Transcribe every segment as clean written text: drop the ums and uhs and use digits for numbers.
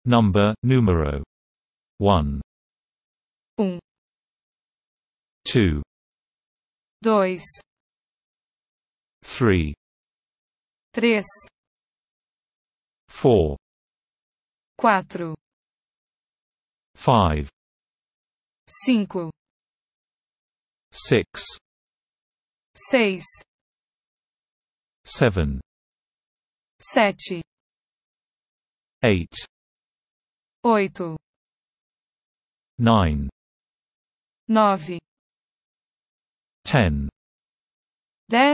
Número 1, 2, 2, 3, 3, 4, 4, 5, 5, 6, 6, 7, 7, 8, 8, 9, 9, 10, 10,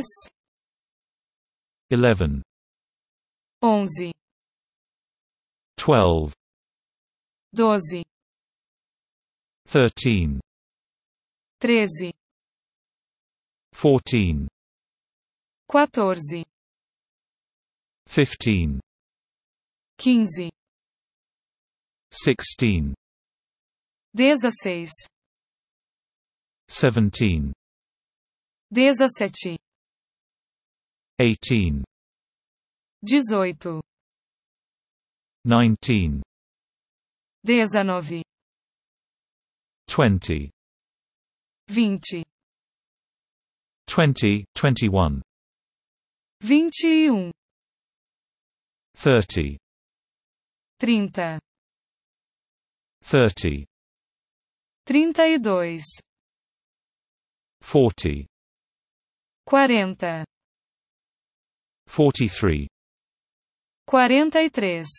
11, 11, 12, 12, 13, 13, 14, 14, 15, 15, 16, 16, 17, 17, 18, 18, 19, 19, 20, 20, 20, 21, 21, 30, 30, 30, 32, 40, 40, 43, 43,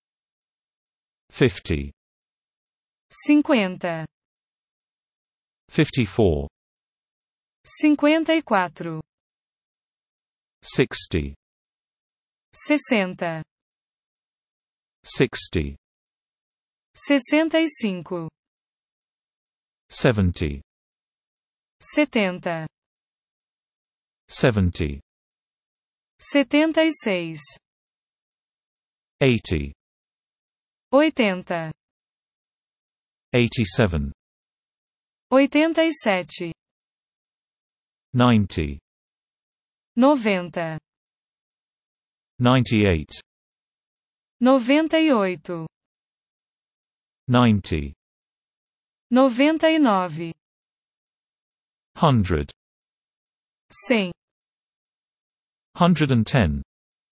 50, 50, 54, 54, 60, 60, 60, 65, 70, 70, 70, 76, 80, 80, 87, 87, 90, 90, 98, 98, 90, 99, 100, 100, 110,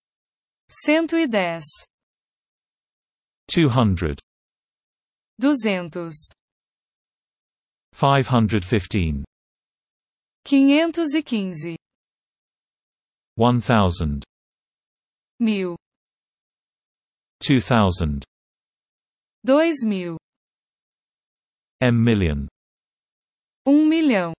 110, 200, 200, 515, 515, 1000, 1000, 2000, 2000, million, 1 milhão,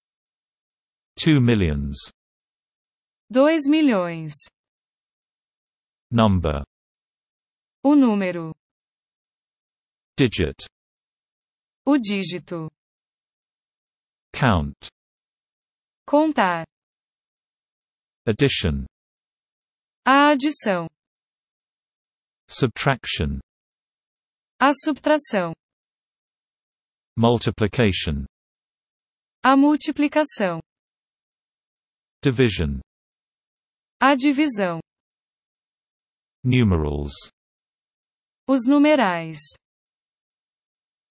2 millions, 2 milhões, number, o número, digit, o dígito, count, contar, addition, a adição, subtraction, a subtração, multiplication, a multiplicação, division, a divisão, numerals. os numerais.